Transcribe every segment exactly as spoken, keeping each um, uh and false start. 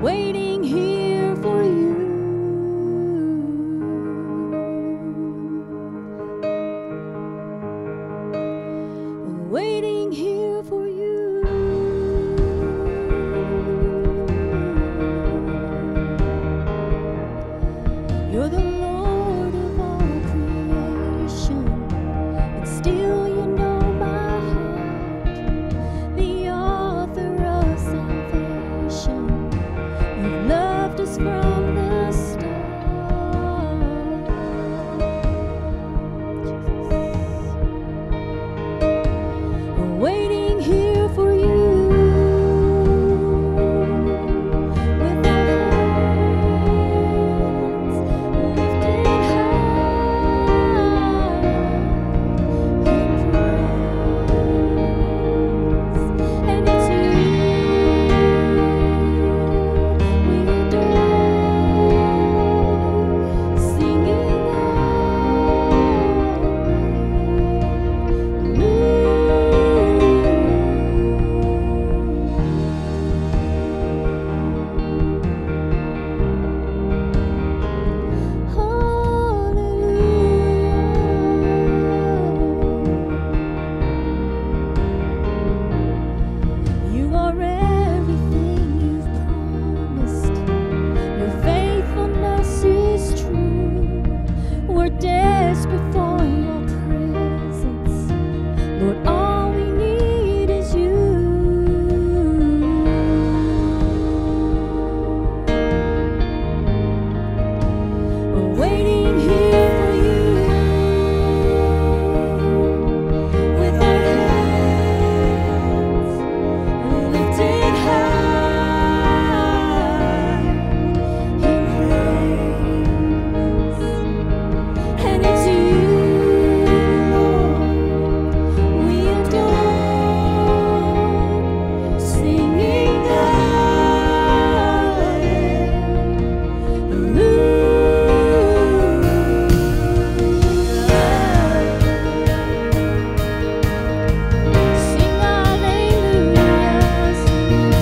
waiting here for you. Waiting here for you. You're the Lord of all creation, and still you know my heart, the author of salvation. You've loved us from the start. Waiting here for you. With our hands lifted high in praise, and it's you we adore, singing you are everything you've promised. Your faithfulness is true. We're desperate for your presence. Lord, all we need is you. We're waiting here for you. With our hands lifted high in praise, and it's you, Lord, we adore, singing hallelujah. Sing hallelujah, sing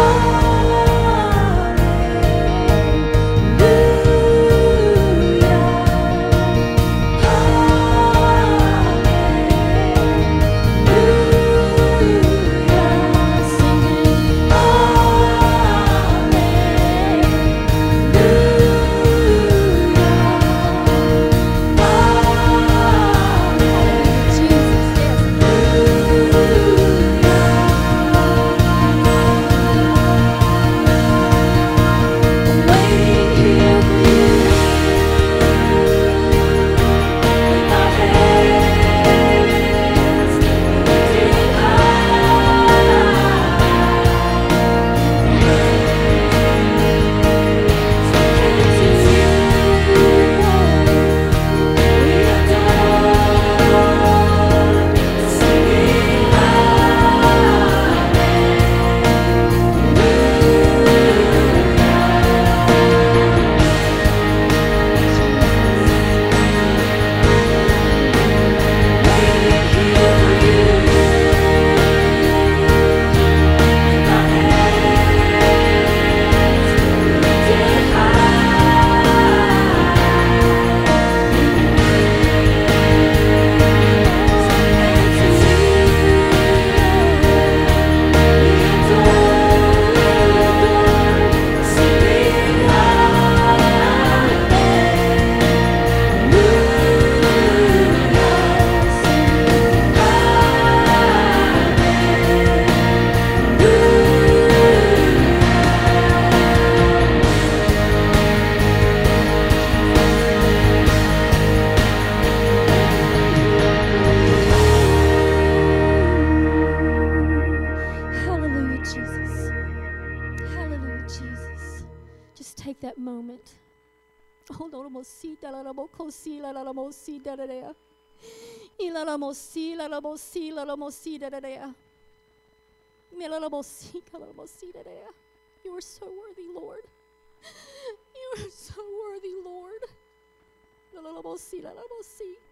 hallelujah, Jesus. Hallelujah, Jesus. Just take that moment. Oh, Lord, mo si da la la mo ko si la la la mo si da da da. I la la mo si la la mo si la la mo si da da da. Me la la mo si ka la la mo si da da. You are so worthy, Lord. You are so worthy, Lord. La la la mo si la la mo si.